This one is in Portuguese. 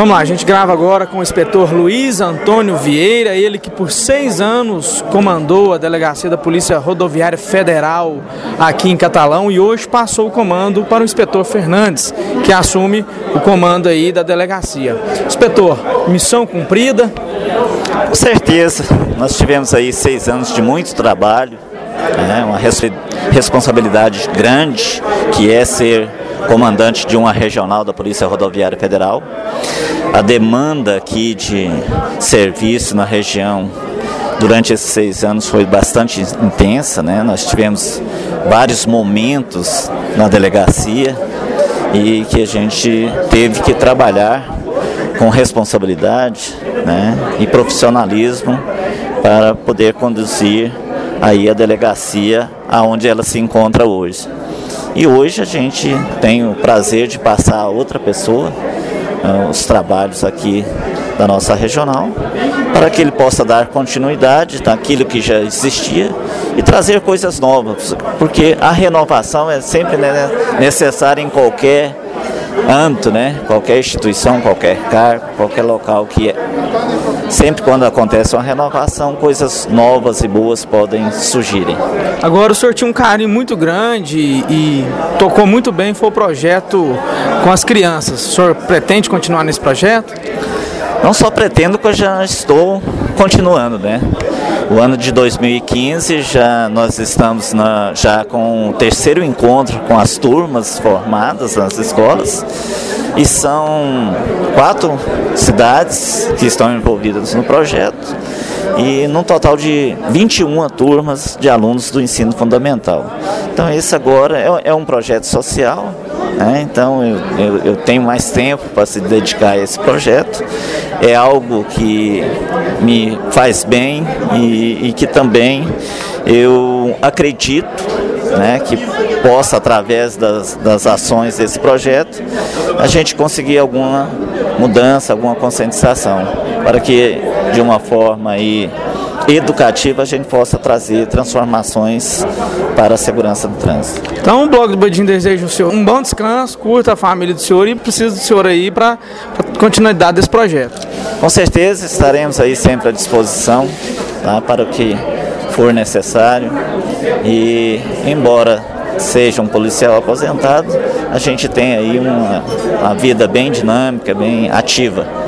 Vamos lá, a gente grava agora com o inspetor Luiz Antônio Vieira, ele que por 6 anos comandou a delegacia da Polícia Rodoviária Federal aqui em Catalão e hoje passou o comando para o inspetor Fernandes, que assume o comando aí da delegacia. Inspetor, missão cumprida? Com certeza, nós tivemos aí 6 anos de muito trabalho, uma responsabilidade grande que é ser comandante de uma regional da Polícia Rodoviária Federal. A demanda aqui de serviço na região durante esses 6 anos foi bastante intensa, né? Nós tivemos vários momentos na delegacia e que a gente teve que trabalhar com responsabilidade, né, e profissionalismo para poder conduzir aí a delegacia aonde ela se encontra hoje. E hoje a gente tem o prazer de passar a outra pessoa os trabalhos aqui da nossa regional, para que ele possa dar continuidade naquilo que já existia e trazer coisas novas, porque a renovação é sempre necessária em qualquer âmbito, né? Qualquer instituição, qualquer cargo, qualquer local sempre quando acontece uma renovação, coisas novas e boas podem surgirem. Agora o senhor tinha um carinho muito grande e tocou muito bem, foi o projeto com as crianças. O senhor pretende continuar nesse projeto? Não só pretendo, que eu já estou continuando, né? O ano de 2015 nós estamos já com o 3º encontro com as turmas formadas nas escolas e são 4 cidades que estão envolvidas no projeto e num total de 21 turmas de alunos do ensino fundamental. Então esse agora é um projeto social, né? Então eu tenho mais tempo para se dedicar a esse projeto. É algo que me faz bem e que também eu acredito, né, que possa, através das ações desse projeto, a gente conseguir alguma mudança, alguma conscientização, para que de uma forma educativa a gente possa trazer transformações para a segurança do trânsito. Então o Blog do Badinho deseja ao senhor um bom descanso, curta a família do senhor e precisa do senhor aí para a continuidade desse projeto. Com certeza estaremos aí sempre à disposição, tá, para o que for necessário e embora seja um policial aposentado, a gente tem aí uma vida bem dinâmica, bem ativa.